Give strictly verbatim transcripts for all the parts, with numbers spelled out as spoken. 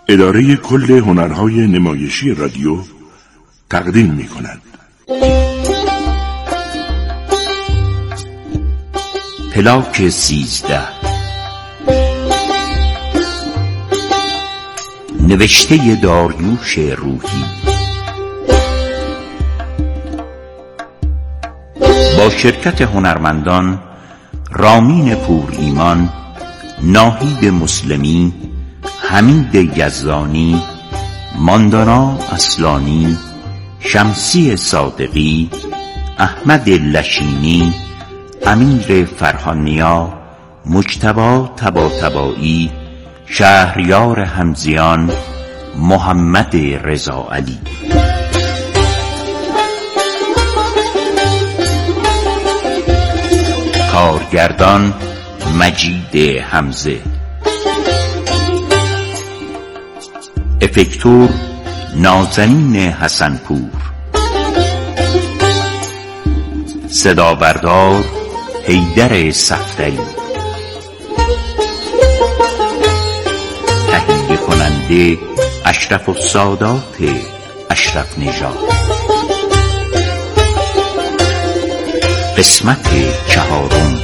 اداره کل هنرهای نمایشی رادیو تقدیم می کند. پلاک سیزده، نوشته داریوش روحی، با شرکت هنرمندان رامین پور ایمان، ناهید مسلمی، حمید یزدانی، ماندانا اصلانی، شمسی صادقی، احمد لشینی، امیر فرهانیا، مجتبی طباطبایی، شهریار حمزیان، محمد رضا علی. کارگردان مجید حمزه، افکتور نازنین حسنپور، صدا بردار حیدر صفدری، تهیه کننده اشرف السادات اشرف نژاد. قسمت چهارم.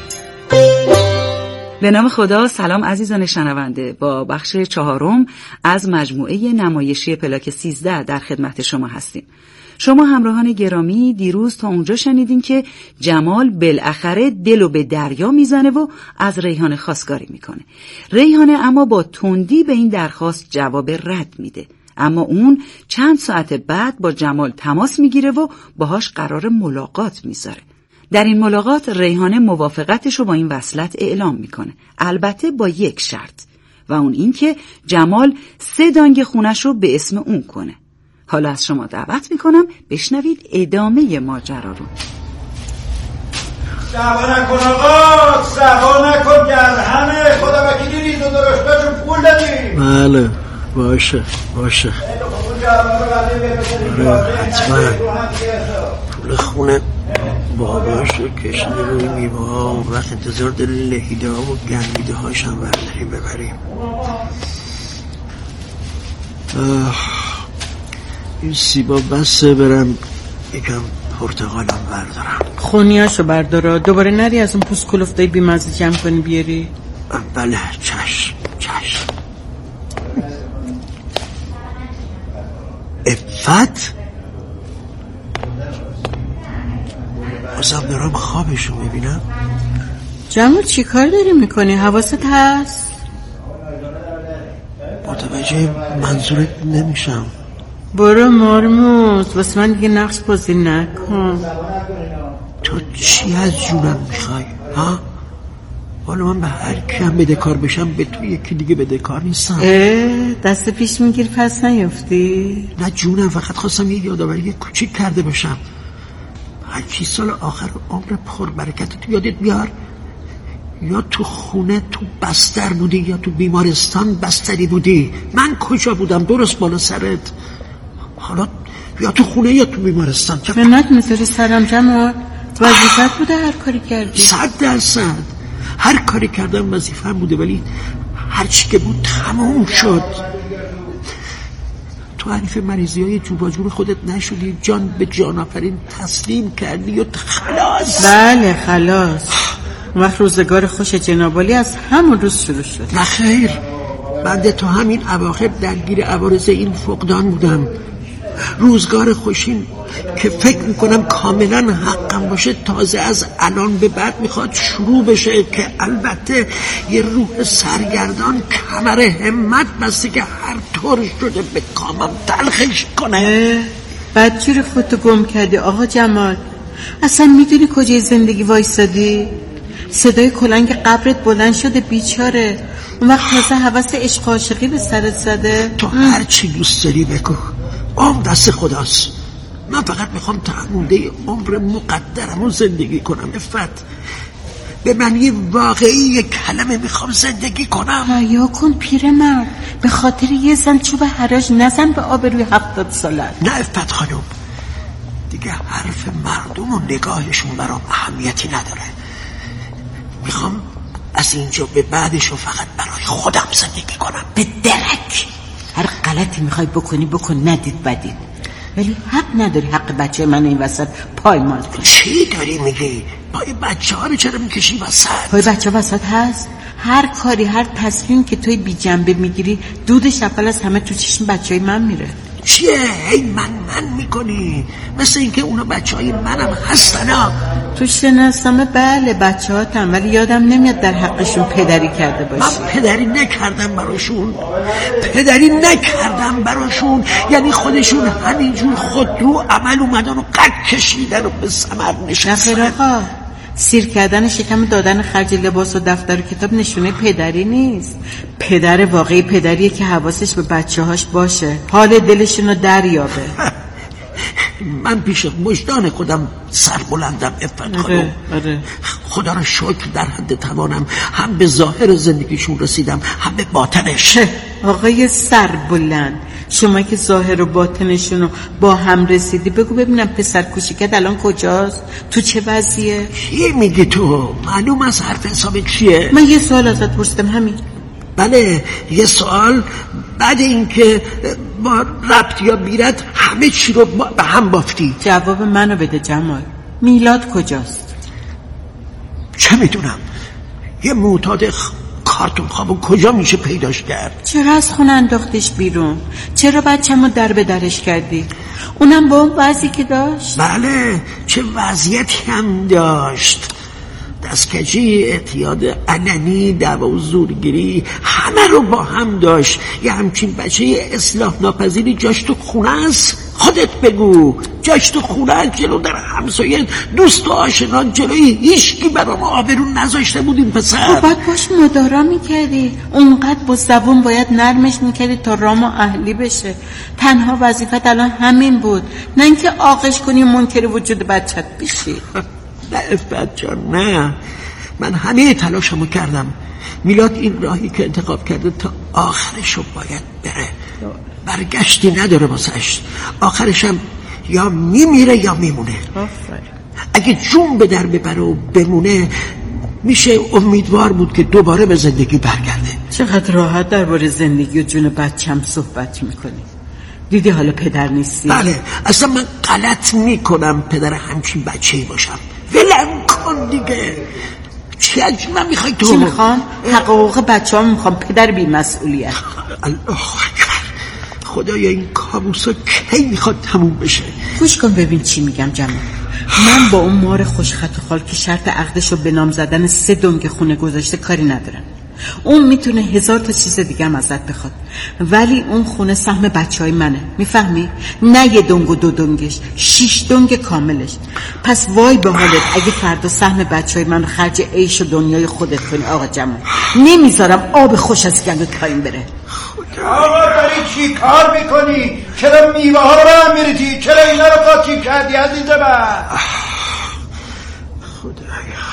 به نام خدا. سلام عزیزان شنونده، با بخش چهارم از مجموعه نمایشی پلاک سیزده در خدمت شما هستیم. شما همراهان گرامی دیروز تا اونجا شنیدین که جمال بالاخره دلو به دریا میزنه و از ریحانه خواستگاری میکنه. ریحانه اما با تندی به این درخواست جواب رد میده، اما اون چند ساعت بعد با جمال تماس میگیره و باهاش قرار ملاقات میذاره. در این ملاقات ریحانه موافقتش رو با این وصلت اعلام میکنه، البته با یک شرط، و اون این که جمال سه دانگ خونش رو به اسم اون کنه. حالا از شما دعوت میکنم بشنوید ادامه ماجرا رو. سوا نکن آقا، سوا نکن، گر همه خدا وکیلی ریز و درشتاشون پول دادیم. بله باشه باشه، آره حتما پول خونه باباش رو کشیده روی میوه ها و وقت انتظار داره لهیده ها و گندیده هاش هم برداریم ببریم. این سیبا بسه، برم یکم پرتقالم بردارم. خونیاشو بردارا، دوباره نری از اون پوست کلفتای بیمزه جمع کنی بیاری. بله چشم چشم. افت بازم دارم خوابشو میبینم. جمال چی کار داری میکنی؟ حواست هست؟ متوجه منظورت نمیشم. برو مرموز، واسه من دیگه نقش بازی نکن. تو چی از جونم میخوای ها؟ حالا من به هر کیم بده کار بشم، به تو یکی دیگه بده کار نیستم. اه دست پیش میگیر پس نیفتی؟ نه جونم، فقط خواستم یه یادآوری کوچیک کرده باشم. هرچی سال آخر عمر پر برکت تو یادت بیار، یا تو خونه تو بستر بودی یا تو بیمارستان بستری بودی. من کجا بودم؟ درست بالا سرت. حالا یا تو خونه یا تو بیمارستان. منت میذاری سرم جمال؟ وظیفت بوده هر کاری کردی؟ صد درصد هر کاری کردم وظیفه‌ام بوده، ولی هر چی که بود تموم شد. تو حریف مریضی های جوباجور خودت نشدی، جان به جان آفرین تسلیم کردی و خلاص. بله خلاص. وقت روزگار خوش جنابالی از همون روز شروع شد. نه خیر، بعد تو همین اواخر درگیر عوارض این فقدان بودم. روزگار خوشین که فکر میکنم کاملا حقم باشه تازه از الان به بعد میخواد شروع بشه، که البته یه روح سرگردان کمر همت بسته که هر طور شده به کامم تلخش کنه. بدجور خودتو گم کردی آقا جمال. اصلا میدونی کجای زندگی وایسادی؟ صدای کلنگ قبرت بلند شده بیچاره. اون وقت تازه حوث عشق عاشقی به سرت زده. تو هر چی دوست داری بگو، عمر دست خداست. من فقط میخوام تا مونده عمر مقدرمو زندگی کنم. افت به معنی واقعی کلمه میخوام زندگی کنم. حیا کن پیرمرد، به خاطر یه زن چوب حراج نزن به آبروی هفتاد سالت. نه افت خانم، دیگه حرف مردم و نگاهشون برام اهمیتی نداره. میخوام از اینجا به بعدشو فقط برای خودم زندگی کنم، به درک. غلطی میخوای بکنی بکن، ندید بدید، ولی حق نداری حق بچه من این وسط پایمال کنی. چی داری میگی؟ پای بچه ها رو چرا میکشی وسط؟ پای بچه ها وسط هست؟ هر کاری هر تصمیم که توی بی جنبه میگیری دودش اول از همه تو چشم بچه های من میره. چیه؟ هی من من میکنی؟ مثل اینکه اونا بچه های منم هستن ها. تو شناسنامه بله بچه ها تن، ولی یادم نمیاد در حقشون پدری کرده باشی. من پدری نکردم براشون، پدری نکردم براشون، یعنی خودشون همینجور خود رو عمل اومدن و قد کشیدن و به ثمر نشستن. نخیر آقا، سیر کردن شکم دادن خرج لباس و دفتر و کتاب نشونه پدری نیست. پدر واقعی پدریه که حواسش به بچه هاش باشه، حال دلشون رو دریابه. من پیش مجدان خودم سربلندم افت خانم. آره، آره. خدا را شکر در حد توانم هم به ظاهر زندگیشون رسیدم هم به باطنش. آقای سربلند، شما که ظاهر و باطنشون رو با هم رسیدی بگو ببینم پسر کوچیکت الان کجاست؟ تو چه وضعیه؟ چی میگی تو؟ معلوم از حرف حساب چیه؟ من یه سوال ازت پرسیدم همین. بله یه سوال. بعد اینکه با ربط یا بیرت همه چی رو به هم بافتی. جواب منو بده جمال، میلاد کجاست؟ چه میدونم؟ یه معتاد کارتون خوابو کجا میشه پیداش کرد؟ چرا از خونه انداختش بیرون؟ چرا بچه‌مو در به درش کردی؟ اونم با اون وضعی که داشت؟ بله چه وضعیتی هم داشت. دستکجی، اعتیاد علنی، دعوا و زورگیری، همه رو با هم داشت. یه همچین بچه اصلاح ناپذیری جاش تو خونه است؟ خودت بگو جاش تو خونه است؟ جلو در همسایه دوست و آشنان جلوی هیچکی برام آبرون نذاشته بود این پسر. باید باش مدارا میکردی، اونقدر با زبون باید نرمش میکردی تا رام و اهلی بشه. تنها وظیفت الان همین بود، نه اینکه آغش کنی و منکر وجود بچت بشی. نه افت جان نه، من همه تلاشمو کردم. میلاد این راهی که انتخاب کرده تا آخرشو باید بره، برگشتی نداره واسش. آخرشم یا میمیره یا میمونه. اگه جون به در ببره و بمونه میشه امیدوار بود که دوباره به زندگی برگرده. چقدر راحت درباره زندگی و جون بچم صحبت میکنی. دیدی حالا پدر نیستی؟ بله اصلا من غلط میکنم پدر همچین بچه‌ای باشم. ولم کن دیگه. چی از من میخوای تو؟ چی میخوام؟ حق و حقوق بچه ها میخوام، پدر بی مسئولیت. الله اکبر. خدایا این کابوسا کی میخواد تموم بشه؟ گوش کن ببین چی میگم جمال. من با اون مار خوشخط و خال که شرط عقدش رو به نام زدن سه دنگ خونه گذاشته کاری ندارم. اون میتونه هزار تا چیز دیگه هم ازت بخواد، ولی اون خونه سهم بچه های منه، میفهمی؟ نه یه دنگ و دو دنگش، شیش دنگ کاملش. پس وای به حالت اگه فردا سهم بچه های من خرج عیش و دنیای خودت کنی آقا جمال. نمیذارم آب خوش از گلوت پایین بره. آقا داری چی کار میکنی؟ چرا میوه ها رو هم میریزی؟ چرا اینا رو قاطی کردی عزیز من؟ خدایا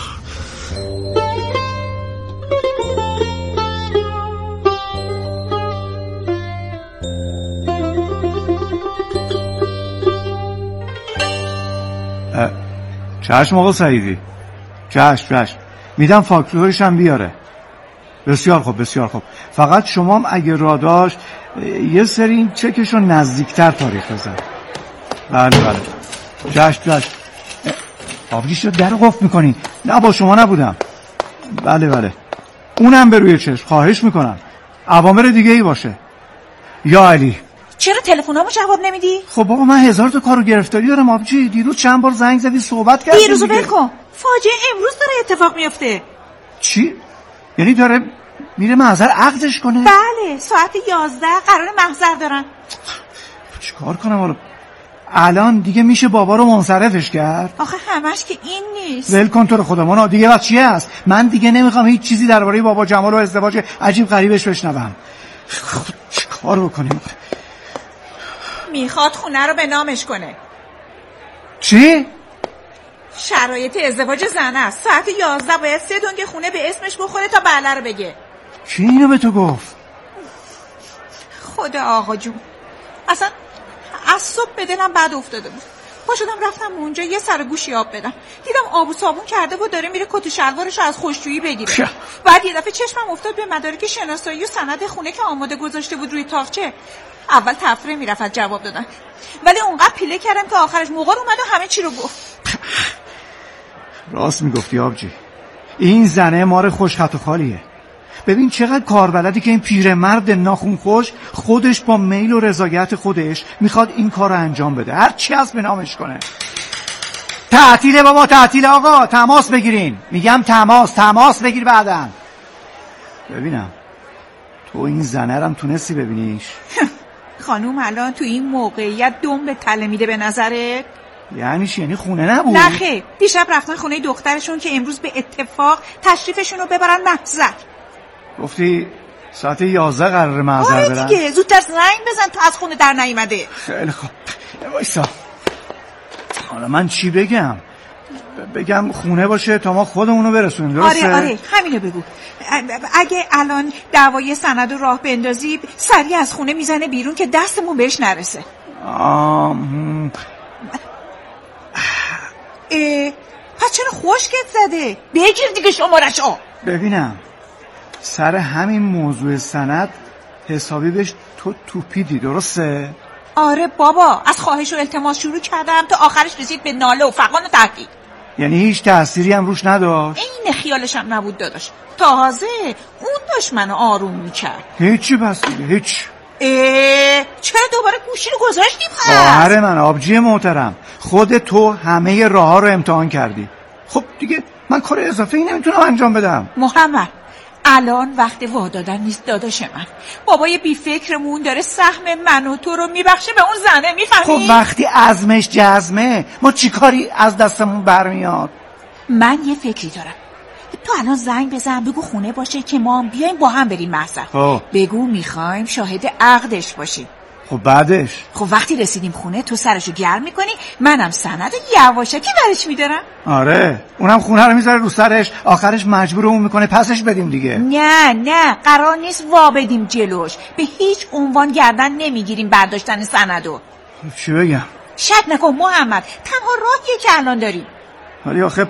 چشم آقا سعیدی، چشم چشم میدم فاکتورش هم بیاره. بسیار خوب بسیار خوب. فقط شما هم اگه را داشت یه سری این چکش رو نزدیکتر تاریخ بزن. بله بله چشم چشم. آبجیش رو در قفل میکنی؟ نه با شما نبودم. بله بله اونم به روی چشم، خواهش میکنم اوامر دیگه ای باشه. یا علی چرا تلفنامو جواب نمیدی؟ خب بابا من هزار تا کارو گرفتاری دارم آبجی. دیروز چند بار زنگ زدی صحبت کردیم. دیروزو ول کن، فاجعه امروز داره اتفاق میفته. چی؟ یعنی داره میره محضر عقدش کنه؟ بله ساعت یازده قرار محضر دارن. چیکار کنم حالا؟ الان دیگه میشه بابا رو منصرفش کرد؟ آخه همش که این نیست. ول کن تو رو خدا مانا، دیگه وقت چیه هست؟ من دیگه نمیخوام هیچ چیزی درباره بابا جمال و ازدواج عجیب غریبش بشنوم. چیکار بکنیم؟ میخواد خونه رو به نامش کنه. چی؟ شرایط ازدواج زنه است. ساعت یازده باید سه دنگ خونه به اسمش بخوره تا بله رو بگه. کی اینو به تو گفت؟ خدا آقا جون، اصلا از صبح به دلم بد افتاده بود. پا شدم رفتم اونجا یه سر گوشی آب بدم، دیدم آب و صابون کرده و داره میره کت و شلوارش از خشکشویی بگیره. بعد یه دفعه چشمم افتاد به مدارک شناسایی و سند خونه که آماده گذاشته بود روی تاقچه. اول تفره میرفت از جواب دادن، ولی اونقدر پیله کردم که آخرش موقع اومد و همه چی رو گفت. راست میگفتی آبجی، این زنه مار خوش خط و خالیه. ببین چقدر کاربلدی که این پیرمرد ناخون خوش خودش با میل و رضایت خودش میخواد این کار رو انجام بده، هر چی از به نامش کنه. تعطیله بابا، تعطیله آقا، تماس بگیرین. میگم تماس تماس بگیر بعدن. ببینم تو این زنه رم تونستی ببینیش؟ خانوم الان تو این موقعیت دم به تله میده به نظرت؟ یعنی چی؟ یعنی خونه نبود؟ نه خیر، دیشب رفتن خونه دخترشون که امروز به اتفاق تشریفشون رو ببرن محضر. گفتی ساعت یازده قراره محضر برن؟ آره دیگه، زودتر زنگ بزن تا از خونه در نیومده. خیلی خوب، وایسا. حالا من چی بگم؟ بگم خونه باشه تا ما خودمونو برسونیم، درسته؟ آره آره همینو بگو. اگه الان دعوای سند و راه بندازی سریع از خونه میزنه بیرون که دستمون بهش نرسه. آم... اه... پس چرا خشکت زده؟ بگیر دیگه شمارشو. ببینم سر همین موضوع سند حسابی بهش تو توپیدی، درسته؟ آره بابا، از خواهش و التماس شروع کردم تا آخرش رسید به ناله و فغان و تهدید. یعنی هیچ تأثیری هم روش نداشت؟ این خیالش هم نبود داداش، تازه اون داشت منو آروم میکرد. هیچی پس دیگه هیچ. اه... چرا دوباره گوشی رو گذاشتی پس؟ خواهر من آبجی محترم، خود تو همه راه ها رو امتحان کردی. خب دیگه من کار اضافه ای نمیتونم انجام بدم. محمد الان وقت وا دادن نیست داداش من. بابای بی فکرمون داره سهم من و تو رو میبخشه به اون زنه، میفهمی؟ خب وقتی عزمش جزمه ما چی کاری از دستمون برمیاد؟ من یه فکری دارم. تو الان زنگ بزن بگو خونه باشه که ما هم بیایم با هم بریم محضر. خب بگو میخوایم شاهد عقدش باشیم. خب بعدش؟ خب وقتی رسیدیم خونه تو سرشو گرم میکنی، منم سند یواشکی برش میدارم. آره اونم خونه رو میذاره رو سرش، آخرش مجبورمون میکنه پسش بدیم دیگه. نه نه قرار نیست وا بدیم جلوش، به هیچ عنوان گردن نمیگیریم برداشتن سندو. چی بگم؟ شک نکن محمد، تنها راهیه که الان داریم. ولی آخه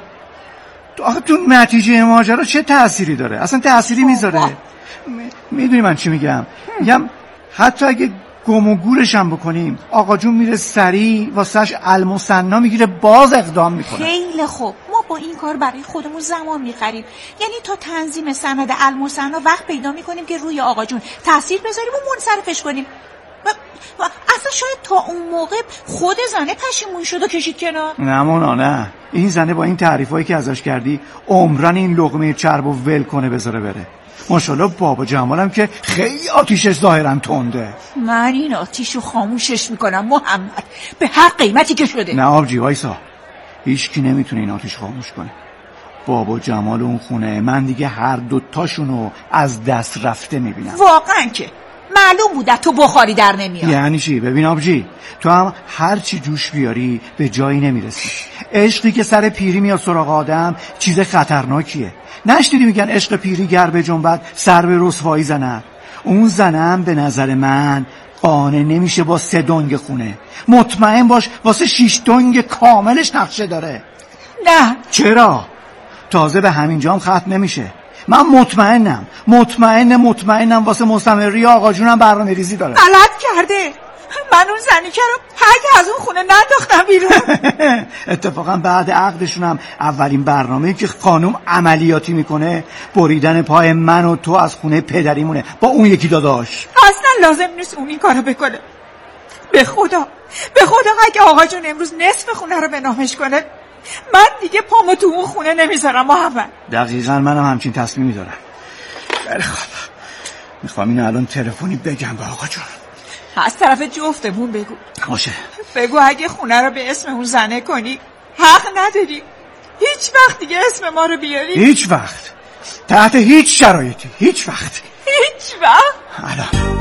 آخه تو نتیجه ماجرا چه تأثیری داره؟ اصلا تأثیری میذاره؟ میدونی من چی میگم؟ میگم حتی اگه گم و گورش هم بکنیم آقا جون میره سریع واسش المثنا میگیره باز اقدام میکنه. خیلی خوب، ما با این کار برای خودمون زمان میخریم. یعنی تا تنظیم سند المثنا وقت پیدا میکنیم که روی آقا جون تاثیر بذاریم و منصرفش کنیم. و... و اصلا شاید تا اون موقع خود زنه پشیمون شد و کشید کنار. نه مونا نه، این زنه با این تعریفایی که ازش کردی عمرن این لقمه چربو ول کنه بذاره بره. ماشاءالله بابا جمالم که خیلی آتیشش ظاهرا تنده. من این آتیشو خاموشش میکنم محمد، به هر قیمتی که شده. نه آبجی وایسا، هیچ کی نمیتونه این آتیش خاموش کنه. بابا جمال اون خونه من دیگه هر دوتاشونو از دست رفته میبینم. واقعا که معلوم بود تو بخاری در نمیاد. یعنی چی؟ ببین آبجی تو هم هر چی جوش بیاری به جایی نمیرسی. عشقی که سر پیری میاد سراغ آدم چیز خطرناکیه. نشنیدی میگن عشق پیری گر به جنبد سر به رسوایی زند؟ اون زنم به نظر من قانع نمیشه با سه دنگ خونه. مطمئن باش واسه شیش دنگ کاملش نقشه داره. نه چرا؟ تازه به همین جام ختم نمیشه. من مطمئنم مطمئن مطمئنم واسه مستمری آقا جونم برنامه ریزی داره. غلط کرده، من اون زنیکه رو هرگز از اون خونه ننداختم بیرون. اتفاقا بعد عقدشونم اولین برنامه‌ای که خانم عملیاتی میکنه بریدن پای من و تو از خونه پدریمونه با اون یکی داداش. اصلا لازم نیست اون این کارو بکنه. به خدا به خدا اگه آقا جون امروز نصف خونه رو به نامش کنه من دیگه پامو تو اون خونه نمیذارم محمد. دقیقاً منم هم همچین تصمیمی دارم. خیلی خوب، میخوام اینو الان تلفنی بگم به آقا جون. از طرف جفتمون بگو. باشه. بگو اگه خونه رو به اسم اون زنه کنی حق نداری هیچ وقت دیگه اسم ما رو بیاری. هیچ وقت، تحت هیچ شرایطی، هیچ وقت. هیچ وقت. الان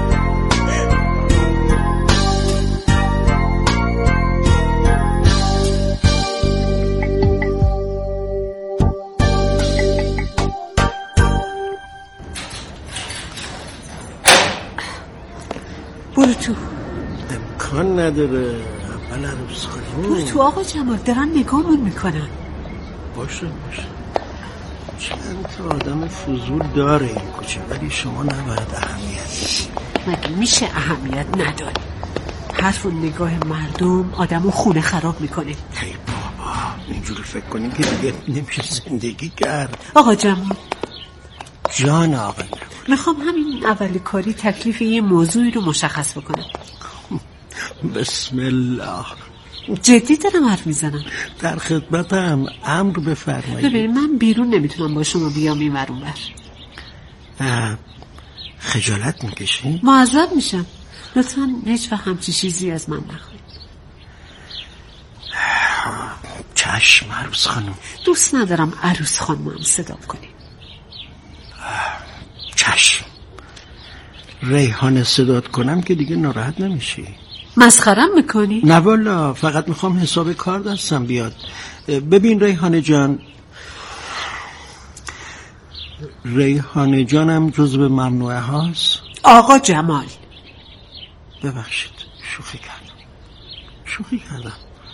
برو تو. امکان نداره بله عروس خانم. برو تو آقا جمال، دارن نگاهمون میکنن. باشه باشه. چند تا آدم فضول داره این کوچه، ولی شما نباید اهمیت. مگه میشه اهمیت نداری؟ حرف و نگاه مردم آدمو خونه خراب میکنه. ای بابا اینجوری فکر کنیم که دیگه نمیشه زندگی کرد. آقا جمال. جان آقا جمال، میخوام همین اول کاری تکلیف یه موضوعی رو مشخص بکنم. بسم الله. جدی دارم حرف میزنم. در خدمتم، امر بفرمایید. ببین من بیرون نمیتونم با شما بیام این ور اون ور. خجالت میکشی؟ معذب میشم. لطفاً هیچ وقت همچی چیزی از من نخواهید. چشم عروس خانم. دوست ندارم عروس خانم هم صدا کنی. چشم. ریحانه صدات کنم که دیگه ناراحت نمیشی؟ مسخرم میکنی؟ نه والا، فقط میخوام حساب کار دستم بیاد. ببین ریحانه جان، ریحانه جانم جزو ممنوعه هاست. آقا جمال ببخشید، شوخی کردم شوخی کردم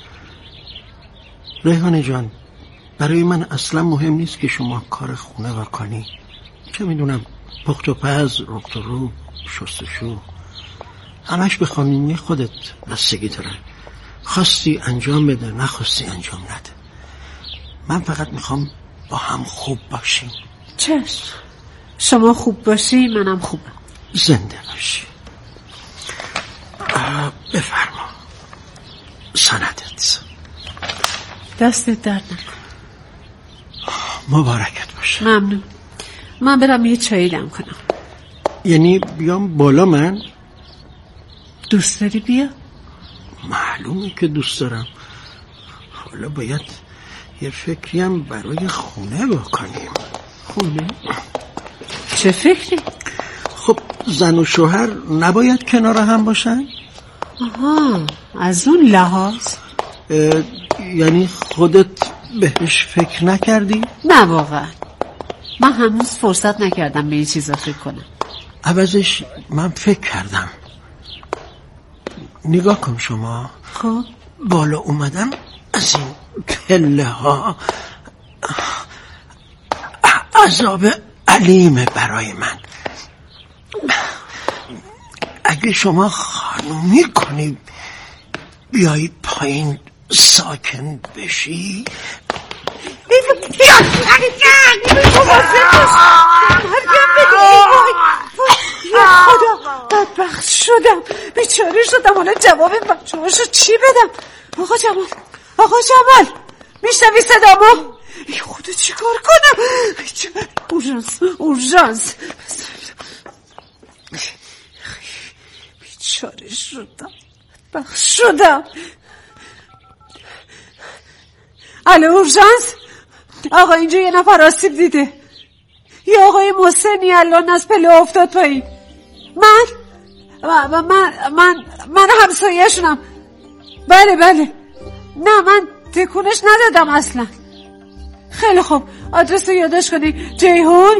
ریحانه جان، برای من اصلا مهم نیست که شما کار خونه و کنی. چه میدونم، پخت و پز، رخت و رو، شستشو، همش به خانومی خودت بستگی داره. خواستی انجام بده، نخواستی انجام نده. من فقط میخوام با هم خوب باشیم. چشم. شما خوب باشی منم خوبم. زنده باشی. بفرما سندت. دستت درد نکن. مبارکت باشه. ممنون. من برم یه چایی دم کنم. یعنی بیام بالا من؟ دوست داری بیا؟ معلومه که دوست دارم. حالا باید یه فکری هم برای خونه بکنیم. خونه؟ چه فکری؟ خب زن و شوهر نباید کنار هم باشن؟ آها، از اون لحاظ؟ یعنی خودت بهش فکر نکردی؟ نه واقعا، من هنوز فرصت نکردم به این چیزا فکر کنم. عوضش من فکر کردم. نگاه کن شما. خب بالا اومدم از این پله ها عذاب علیمه برای من. اگه شما خانومی کنی بیایی پایین ساکن بشی. خدا بدبخت شدم، بیچاره شدم. حالا جواب بچه هاشو چی بدم؟ آقا جمال، آقا جمال میشنوی صدامو؟ ای خدا چی کار کنم؟ اورژانس اورژانس. بیچاره شدم، بدبخت شدم. الو اورژانس. آقا اینجا یه نفر آسیب دیده. یه آقای محسنی الان از پله افتاد پایین. من من من من, من همسایه‌شونم. بله بله. نه من تکونش ندادم اصلا. خیلی خوب، آدرس رو یادداشت کنی. جیهون.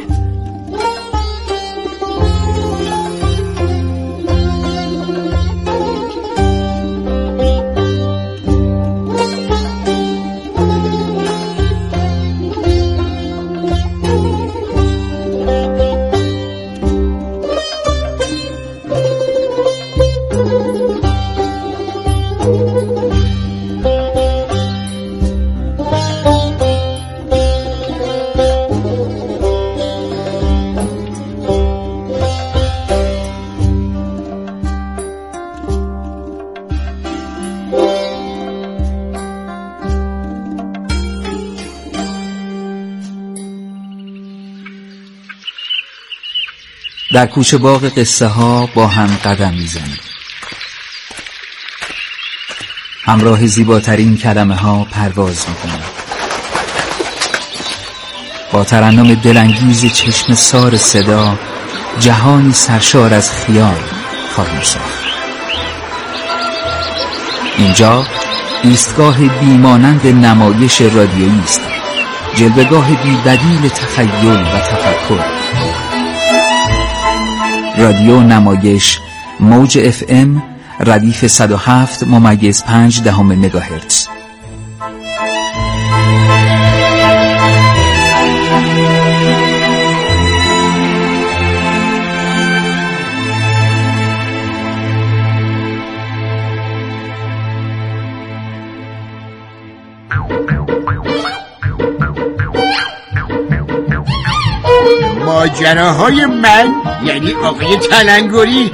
در کوچه باغ قصه ها با هم قدم میزنیم. همراه زیباترین کلمه ها پرواز میکنیم. با ترنم دلانگیز چشم سار صدا جهانی سرشار از خیال خواهیم ساخت. اینجا ایستگاه بیمانند نمایش رادیویی است، جلوه‌گاه بی بدیل تخیل و تفکر. رادیو نمایش موج اف ام ردیف صد و هفت ممیز پنج دهم مگاهرتز. ماجراهای من یعنی آقای تلنگری.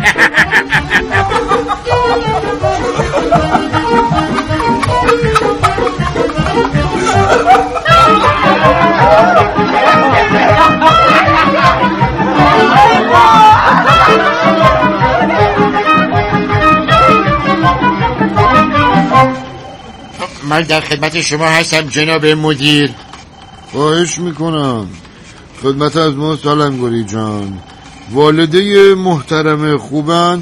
من در خدمت شما هستم جناب مدیر. خواهش میکنم. خدمت از ما تلنگری جان. والده محترم خوبن؟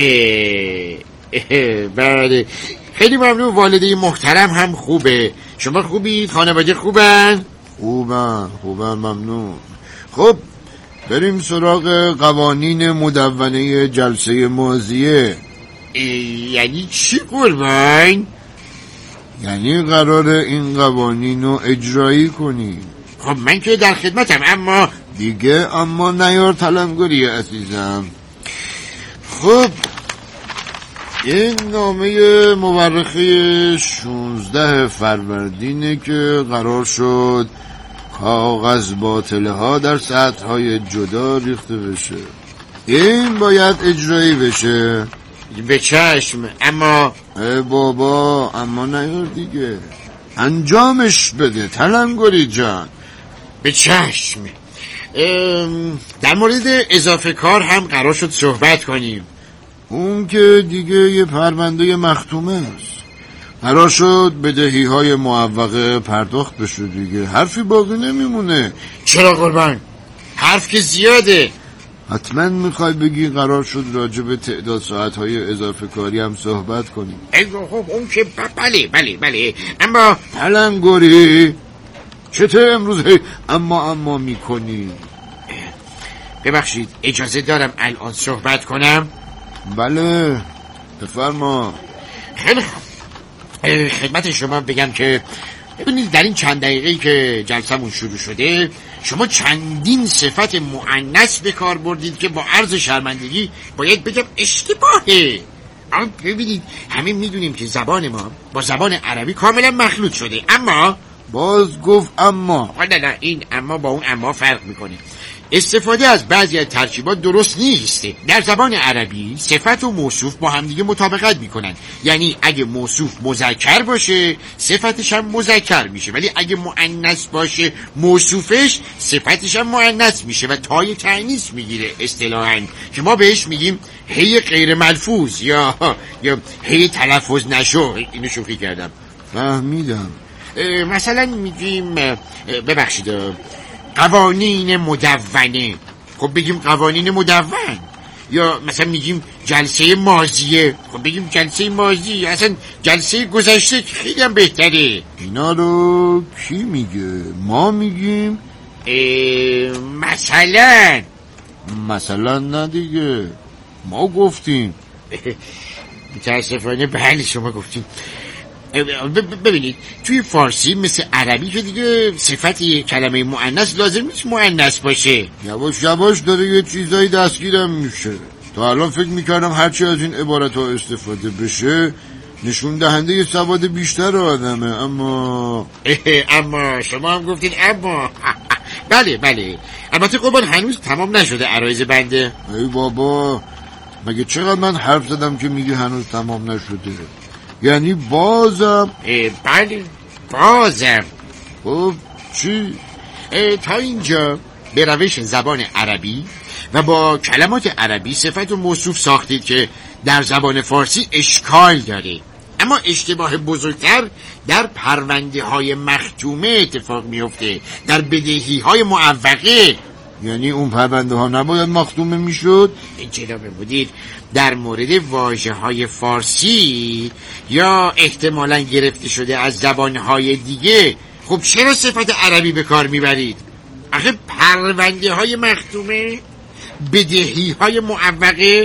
بله خیلی ممنون. والده محترم هم خوبه. شما خوبید؟ خانواده خوبن؟ خوبن خوبن ممنون. خب بریم سراغ قوانین مدونه جلسه ماضیه. یعنی چی قربان؟ یعنی قراره این قوانین رو اجرایی کنی. خب من که در خدمتم، اما دیگه اما نیار تلنگری عزیزم. خب این نامه مورخه شانزده فروردینه که قرار شد کاغذ باطله ها در سطح های جدا ریخته بشه. این باید اجرایی بشه. به چشم. اما ای بابا اما نیار دیگه، انجامش بده تلنگری جان. به چشم. در مورد اضافه کار هم قرار شد صحبت کنیم. اون که دیگه یه پرونده مختومه است. قرار شد بدهی های معوقه پرداخت بشه دیگه. حرفی باقی نمیمونه. چرا قربان؟ حرف که زیاده. حتما میخوای بگی قرار شد راجع به تعداد ساعت های اضافه کاری هم صحبت کنیم. خب اون که بله بله بله. اما تلنگری چطور امروز اما اما میکنی؟ ببخشید اجازه دارم الان صحبت کنم؟ بله بفرما. خیلی خوب. خدمت شما بگم که ببینید در این چند دقیقه‌ای که جلسمون شروع شده شما چندین صفت مؤنث به کار بردید که با عرض شرمندگی باید بگم اشتباهه. اما ببینید همه میدونیم که زبان ما با زبان عربی کاملا مخلوط شده. اما باز گفت اما. نه نه این اما با اون اما فرق میکنه. استفاده از بعضی از ترکیبات درست نیسته. در زبان عربی صفت و موصوف با همدیگه مطابقت میکنن. یعنی اگه موصوف مذکر باشه صفتش هم مذکر میشه، ولی اگه مؤنث باشه موصوفش صفتش هم مؤنث میشه و تای تأنیث میگیره اصطلاحاً، که ما بهش میگیم هی غیر ملفوظ یا یا هی تلفظ نشو. اینو شوخی کردم. فهمیدم. مثلا میگیم ببخشید قوانین مدونه. خب بگیم قوانین مدون. یا مثلا میگیم جلسه ماضیه، خب بگیم جلسه ماضی. اصلا جلسه گذشته خیلی هم بهتره. اینا رو کی میگه؟ ما میگیم؟ مثلا مثلا نه دیگه، ما گفتیم. متاسفانه بله شما گفتیم. ببینید توی فارسی مثل عربی که دیگه صفت کلمه مؤنث لازم نیست مؤنث باشه. یواش یواش داره یه چیزایی دستگیرم میشه. تا الان فکر میکردم هرچی از این عبارت ها استفاده بشه نشون دهنده سواد بیشتر آدمه. اما اما شما هم گفتید اما. بله بله. البته قربان هنوز تمام نشده عرایض بنده. ای بابا مگه چقدر من حرف زدم که میگه هنوز تمام نشده؟ یعنی بازم؟ بله بازم. خب چی؟ تا اینجا به روش زبان عربی و با کلمات عربی صفت و موصوف ساختید که در زبان فارسی اشکال داره. اما اشتباه بزرگتر در پرونده های مختومه اتفاق میفته، در بدهی های معوقه. یعنی اون پرونده ها نباید مختومه میشد؟ جناب مدیر در مورد واژه های فارسی یا احتمالاً گرفته شده از زبان های دیگه خب چرا صفت عربی به کار میبرید؟ آخه پرونده های مختومه، بدهی های معوقه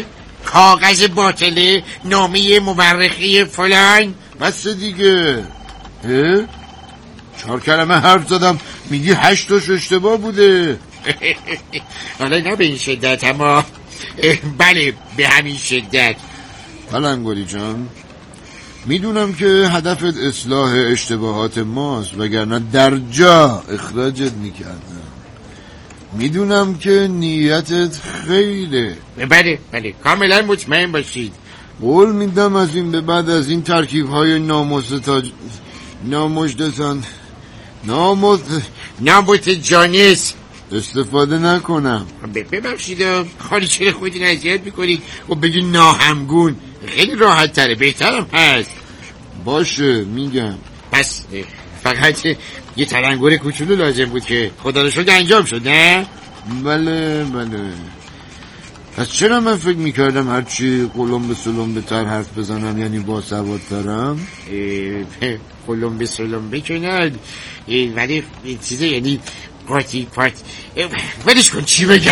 کاغذ باطله، نامه مورخی فلان. بس دیگه. اه؟ چهار کلمه حرف زدم میگی هشتاش اشتباه بوده. حالا نه به این شدت، اما بله به همین شدت. پلنگوری جان، میدونم که هدفت اصلاح اشتباهات ماست، وگرنه در جا اخراجت میکردم. میدونم که نیتت خیره. بله بله کاملا مطمئن باشید. قول میدم از این به بعد از این ترکیب های نامستاج نامجدسان نامت نامتجانس استفاده نکنم. ببخشید خالی چرا خودتون اذیت میکنید و بگی ناهمگون؟ خیلی راحت تره، بهترم هست. باشه میگم. پس فقط یه تلنگر کوچولو لازم بود که خدا رو شکر انجام شد، نه؟ بله بله. پس چرا من فکر میکردم هرچی قلمبه سلمبه تر حرف بزنم یعنی با سوادترم؟ قلمبه سلمبه که نه، ولی چیزه یعنی قاطی پات. ولش کن چی بگم.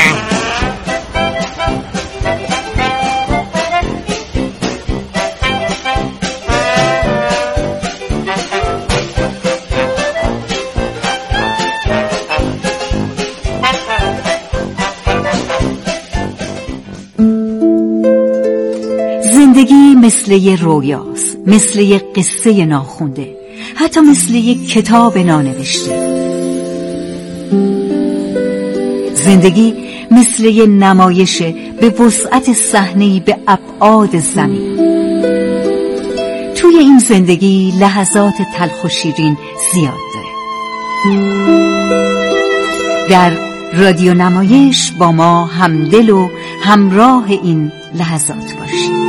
زندگی مثل یه رویاست، مثل یه قصه ناخونده، حتی مثل یه کتاب نانوشته. زندگی مثل یه نمایشه به وسعت صحنه‌ای به ابعاد زمین. توی این زندگی لحظات تلخ و شیرین زیاد داره. در رادیو نمایش با ما همدل و همراه این لحظات باشید.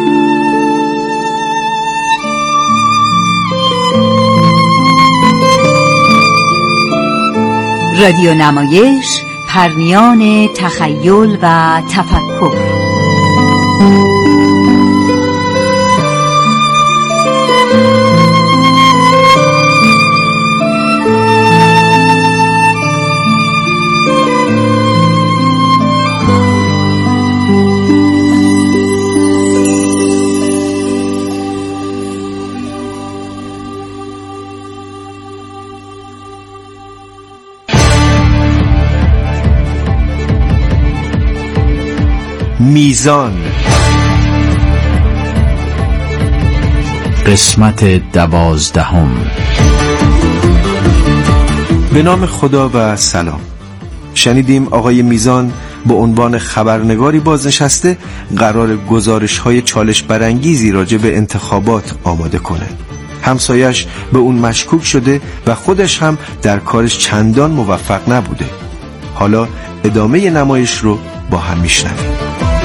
رادیو نمایش، پرنیان تخیل و تفکر. میزان، قسمت دوازدهم. به نام خدا و سلام. شنیدیم آقای میزان به عنوان خبرنگاری بازنشسته قرار گزارش‌های چالش برانگیزی راجع به انتخابات آماده کنه. همسایش به اون مشکوک شده و خودش هم در کارش چندان موفق نبوده. حالا ادامه نمایش رو با هم میشنویم.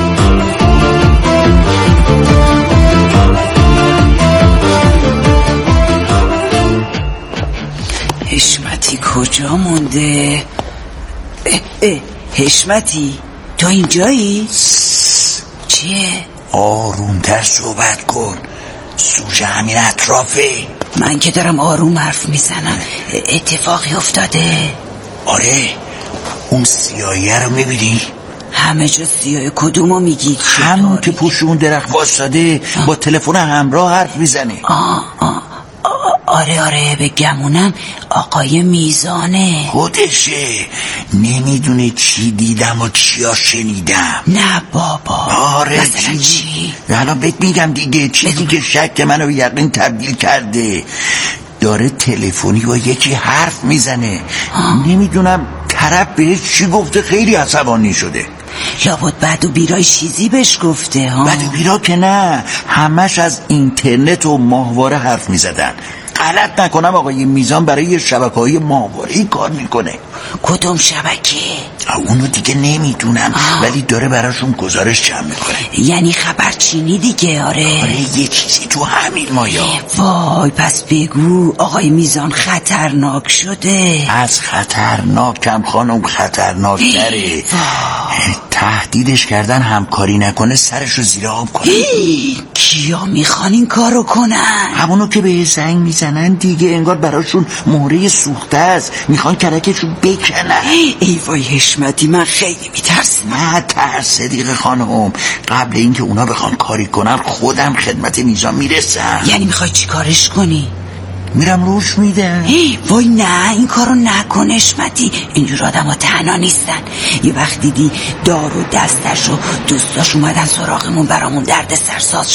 حشمتی کجا مونده؟ اه اه حشمتی تو اینجایی؟ چیه؟ آرومتر صحبت کن، سوژه همین اطرافه. من که دارم آروم حرف میزنم. اتفاقی افتاده؟ آره، اون سیاهیه رو میبینی؟ همه جا سیاه. کدومو میگی؟ همون که پشت اون درخت واسطاده با تلفن همراه حرف میزنه. آه آه آره آره به گمونم آقای میزانه. خودشه. نمیدونه چی دیدم و چیا شنیدم. نه بابا. آره مثلا چی؟ چی؟ الان بهت میگم دیگه. چیزی که شک منو به یقین تبدیل کرده. داره تلفنی با یکی حرف میزنه. نمیدونم طرف بهش چی گفته، خیلی عصبانی شده. لابد بعد و بیرای چیزی بهش گفته ها. بعد و بیرا که نه، همش از اینترنت و ماهواره حرف میزدن. غلط نکنم آقای میزان برای شبکه‌های ماهواره‌ای کار میکنه. کدوم شبکه؟ اونو دیگه نمیدونم، ولی داره براشون گزارش جمع میکنه. یعنی خبرچینی دیگه. آره آره یه چیزی تو همین مایا. وای پس بگو آقای میزان خطرناک شده. از خطرناکم خانم خطرناک داره. تهدیدش کردن همکاری نکنه سرشو زیر آب کنه. کیا میخوان این کارو کنن؟ همونو که به زنگ میزنن دیگه، انگار براشون مهره سوخته است، میخوان کرکشون بکنن. ای وای حشمتی، من خیلی میترسم. نه ترس صدیق خانم، قبل اینکه اونا بخوان کاری کنن خودم خدمت میزان میرسم. یعنی میخوای چی کارش کنی؟ میرم روش میدم. وای نه، این کارو نکن حشمتی، اینجور آدم ها تنها نیستن. یه وقت دیدی دار و دستش و دوستاش اومدن سراغمون، برامون درد سرساز